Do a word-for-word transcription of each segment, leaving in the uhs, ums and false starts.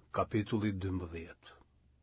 Kapitulli dymbëdhjetë.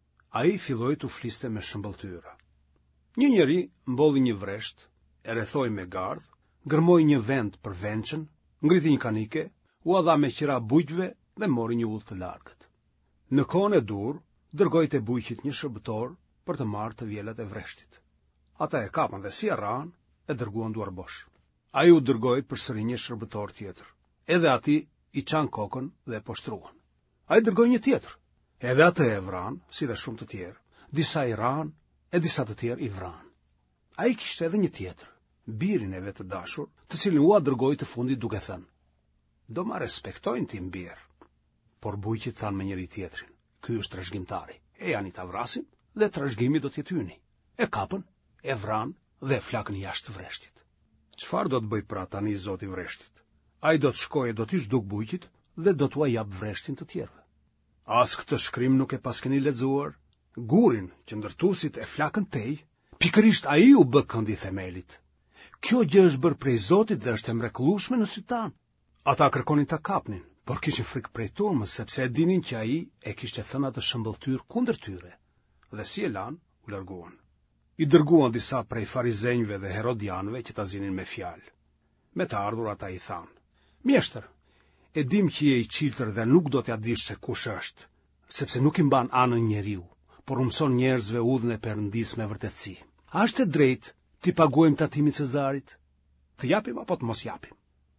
Ai filloi të fliste me shëmbëltyra. Një njeri mbolli një vresht, e rrethoi me gardh, gërmoi një vend për vençën, ngriti një kanike, u dha me qira bujqve dhe mori një udhë të largët. Në kohën e dur, dërgoi te bujqit një shërbëtor për të marrë të vjelat e vreshtit. Ata e kapën dhe si arran, e dërguan duar bosh. Ai u dërgoi përsëri një shërbëtor tjetër. Edhe ati i çan kokën dhe e poshtruan. Ai dërgoi një tjetër. Edhe atë e vran, si dhe shumë të tjerë. Disa i ran, e disa të tjerë i vran. Ai kishte edhe një tjetër, birin e vet të dashur, të cilin ua dërgoi të fundit duke thënë: "Do ma respektojnë ti mbir." Por bujqit thanë me njëri tjetrin: "Ky është trashëgimtari. E janë i ta vrasim dhe trashëgimi do t'jetë yni." E kapën, e vran dhe e flakën jashtë vreshtit. Çfarë do të bëj pra tani Zoti i vreshtit? Ai do të shkojë, do t'i zhduk bujqit dhe do t'ua jap vreshtin të tjerëve. As këtë shkrim nuk e pas keni lexuar? Gurin që ndërtuesit e flakën tej, pikërisht ai u bë këndi i themelit. Kjo gjë është bërë prej Zotit dhe është e mrekullueshme në sytë tanë. Ata kërkonin ta kapnin, por kishin frikë prej turmës, sepse e dinin që ai e kishte thënë atë shëmbëltyr kundër tyre. Dhe si e lan, u larguan. I dërguan disa prej farizejve dhe herodianëve që ta zinin me fjalë. Me të ardhur ata i thanë: "Mjeshtër, e dim që je i çiltër dhe nuk do t'ja dish se kush është, sepse nuk i mban anën njeriu, por u mëson njerëzve udhën e Perëndisë me vërtetësi. A është e drejtë ti paguajmë tatimit Cezarit? Të japim apo të mos japim?"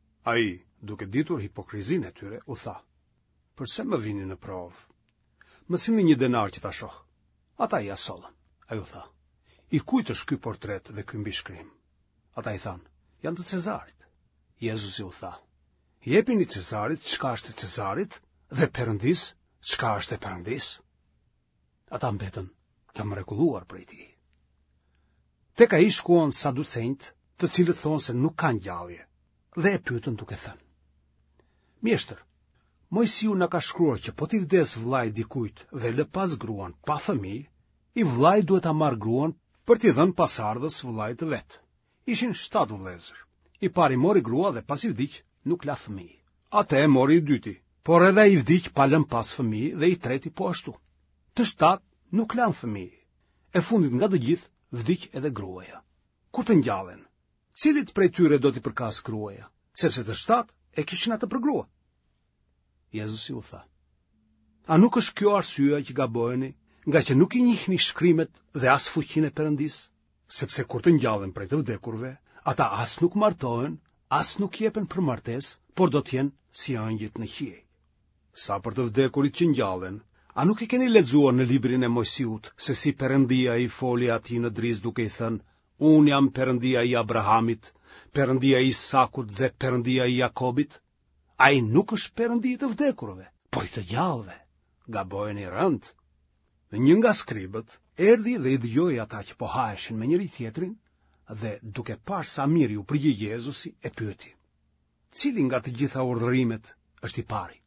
Ai, duke ditur hipokrizinë e tyre, u tha: "Përse më vini në provë? Më sillni një denar që ta shoh." Ata i asollën. Ai u tha: "I kujt është ky portret dhe ky mbishkrim?" Ata i thanë: "Janë të Cezarit." Jezusi u tha: "Jepini Cezarit çka është e Cezarit dhe Perëndis çka është e Perëndis." Ata mbetën të mrekulluar prej tij. Tek ai shkuan saducejt, të cilët thonë se nuk ka ngjallje, dhe e pyetën duke thënë: "Mjeshtër, Mojsiu na ka shkruar që po t'i vdes vllai dikujt dhe lë pas gruan pa fëmijë, i vllai duhet ta marrë gruan për t'i dhënë pasardhës vllait të vet. Ishin shtatë vëllezër. I pari mori grua dhe pas i vdiq, nuk la fëmijë. Atë e mori i dyti, por edhe i vdiq pa lënë pas fëmijë dhe i treti po ashtu. Të shtatë nuk lanë fëmijë. E fundit nga të gjithë vdiq edhe gruaja. Kur të ngjallen, cilit prej tyre do t'i përkas gruaja, sepse të shtatë e kishin atë për grua?" Jezusi u tha: "A nuk është kjo arsyeja që gabojeni, nga që nuk i njihni shkrimet dhe as fuqinë e Perëndisë? Sepse kur të ngjallen prej të vdekurve, ata as nuk martohen, as nuk jepen për martesë, por do t'jenë si ëngjët në qiej. Sa për të vdekurit që ngjallen, a nuk e keni lexuar në librin e Mojsiut se si Perëndia i foli atij në drizë duke i thënë: Unë jam Perëndia i Abrahamit, Perëndia i Isakut dhe Perëndia i Jakobit? Ai nuk është Perëndi i të vdekurve, por i të gjallëve." Gabojeni rënd. Dhe një nga skribët erdhi dhe i dëgjoi ata që po haheshin me njëri tjetrin, dhe duke parë sa mirë u përgjigj Jezusi, e pyeti: "Cili nga të gjitha urdhërimet është i pari?"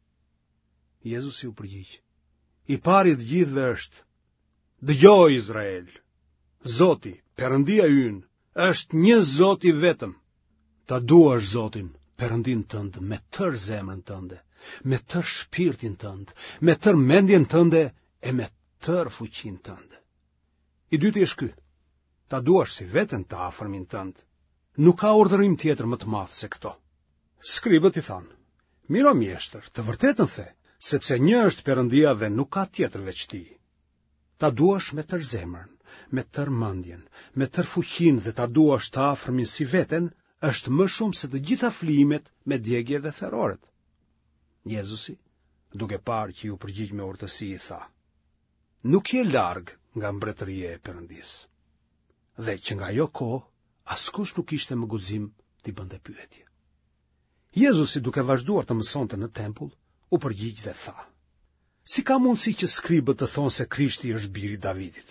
Jezusi u përgjigj: "I pari të gjithëve është: Dëgjoj Izrael, Zoti, Perëndia ynë, është një Zot i vetëm. Ta duash Zotin, Perëndin tënd me tërë zemrën tënde, me tërë shpirtin tënd, me tërë mendjen tënde e me tërë fuqinë tënde." I dyti është ky: ta duash si veten të afërmin tënd. Nuk ka urdhërim tjetër më të madh se këto. Skribët i thanë: "Miro mjeshtër, të vërtetën the, sepse një është Perëndia dhe nuk ka tjetër veç ti. Ta duash me tërë zemrën, me tërë mendjen, me tërë fuqinë dhe ta duash të afërmin si veten, është më shumë se të gjitha flijimet me djegje dhe therroret." Jezusi, duke parë që ju përgjigj me urtësi, i tha: "Nuk je larg nga mbretëria e Perëndisë." Dhe që nga ajo kohë askush nuk ishte më guxim t'i bënte pyetje. Jezusi, duke vazhduar të mësonte në tempull, u përgjigj dhe tha: "Si ka mundësi që skribët të thonë se Krishti është biri i Davidit?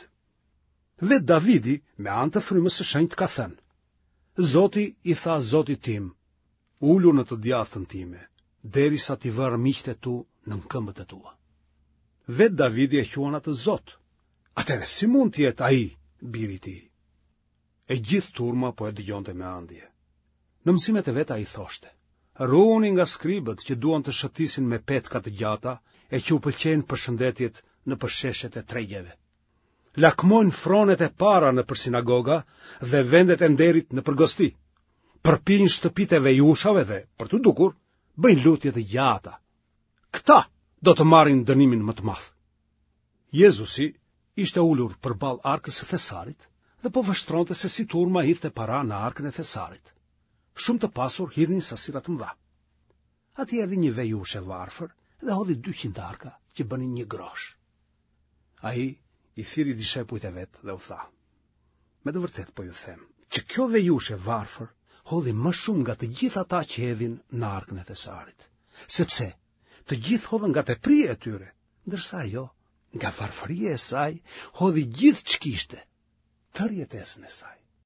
Vet Davidi, me anë të frymës së shenjtë, ka thënë: Zoti i tha Zotit tim: Ulu në të djathtën time, derisa t'i vërë miqtë e tu në këmbët e tua." Vet Davidi e quan atë Zot. Atëherë si mund të jetë ai biri i tij? E gjithë turma po e dëgjonte me ëndje. Në mësimet e vet ai thoshte: "Ruhuni nga skribët që duan të shëtisin me petka të gjata e që u pëlqen për shëndetjet në përsheshet e tregjeve. Lakmojnë fronet e para në për sinagoga dhe vendet e nderit në përgosti. Përpijnë shtëpit e vejushave dhe, për të dukur, bëjnë lutje të gjata. Këta do të marrin dënimin më të madh. Jezusi ishte ulur përballë arkës së thesarit dhe po vështronte se si turma hidhte para në arkën e thesarit. Shumë të pasur hidhin sasira të mëdha. Atje erdhi një vejush e varfër dhe hodhi dyqind arka që bënin një grosh. Ai i thiri dishepujt e vet dhe u tha: Me të vërtet po ju them, që kjo vejush e varfër hodhi më shumë nga të gjithë ata që hedhin në arkën e thesarit, sepse të gjithë hodhën nga teprria e tyre, ndërsa ajo, nga varfëria e saj, hodhi gjithë ç'kishte, tërë jetesën e saj.